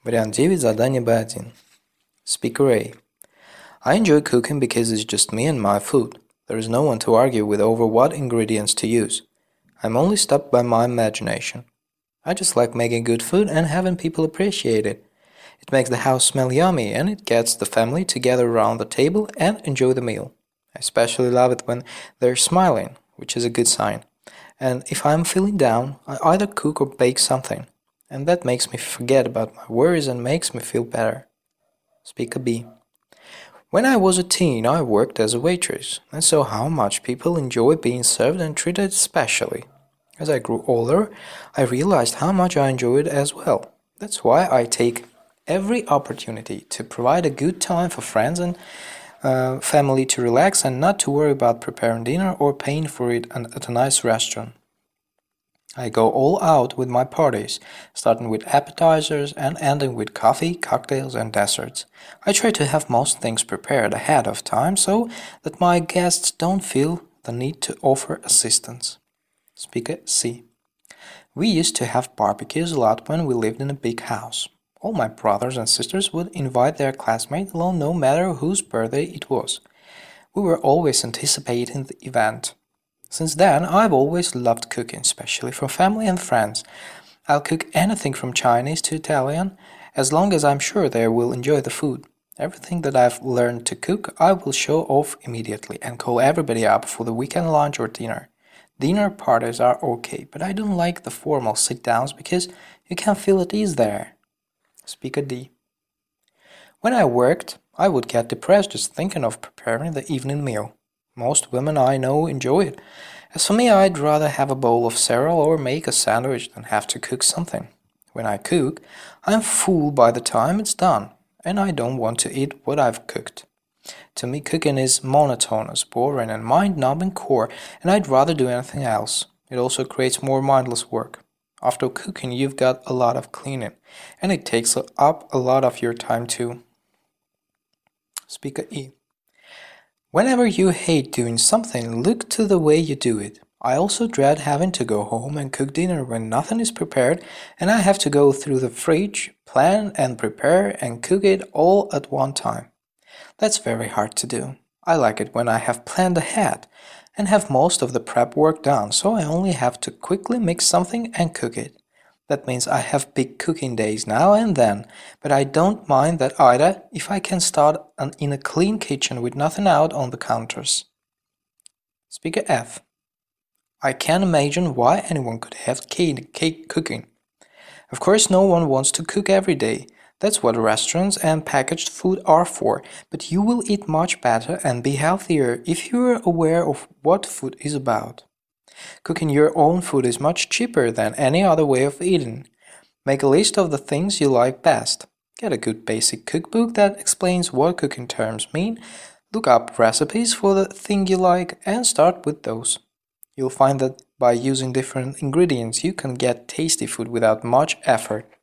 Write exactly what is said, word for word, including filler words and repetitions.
Вариант девять, задание бэ один. Speaker A. I enjoy cooking because it's just me and my food. There is no one to argue with over what ingredients to use. I'm only stopped by my imagination. I just like making good food and having people appreciate it. It makes the house smell yummy and it gets the family together around the table and enjoy the meal. I especially love it when they're smiling, which is a good sign. And if I'm feeling down, I either cook or bake something. And that makes me forget about my worries and makes me feel better. Speaker B. When I was a teen, I worked as a waitress and saw how much people enjoy being served and treated specially. As I grew older, I realized how much I enjoy it as well. That's why I take every opportunity to provide a good time for friends and uh, family to relax and not to worry about preparing dinner or paying for it at a nice restaurant. I go all out with my parties, starting with appetizers and ending with coffee, cocktails, and desserts. I try to have most things prepared ahead of time so that my guests don't feel the need to offer assistance. Speaker C. We used to have barbecues a lot when we lived in a big house. All my brothers and sisters would invite their classmates along no matter whose birthday it was. We were always anticipating the event. Since then, I've always loved cooking, especially for family and friends. I'll cook anything from Chinese to Italian, as long as I'm sure they will enjoy the food. Everything that I've learned to cook, I will show off immediately and call everybody up for the weekend lunch or dinner. Dinner parties are okay, but I don't like the formal sit-downs because you can feel at ease there. Speaker D. When I worked, I would get depressed just thinking of preparing the evening meal. Most women I know enjoy it. As for me, I'd rather have a bowl of cereal or make a sandwich than have to cook something. When I cook, I'm full by the time it's done, and I don't want to eat what I've cooked. To me, cooking is monotonous, boring, and mind-numbing chore, and I'd rather do anything else. It also creates more mindless work. After cooking, you've got a lot of cleaning, and it takes up a lot of your time too. Speaker E. Whenever you hate doing something, look to the way you do it. I also dread having to go home and cook dinner when nothing is prepared and I have to go through the fridge, plan and prepare and cook it all at one time. That's very hard to do. I like it when I have planned ahead and have most of the prep work done, so I only have to quickly mix something and cook it. That means I have big cooking days now and then, but I don't mind that either if I can start an, in a clean kitchen with nothing out on the counters. Speaker F. I can't imagine why anyone could have cake, cake cooking. Of course, no one wants to cook every day. That's what restaurants and packaged food are for, but you will eat much better and be healthier if you're aware of what food is about. Cooking your own food is much cheaper than any other way of eating. Make a list of the things you like best. Get a good basic cookbook that explains what cooking terms mean. Look up recipes for the thing you like and start with those. You'll find that by using different ingredients you can get tasty food without much effort.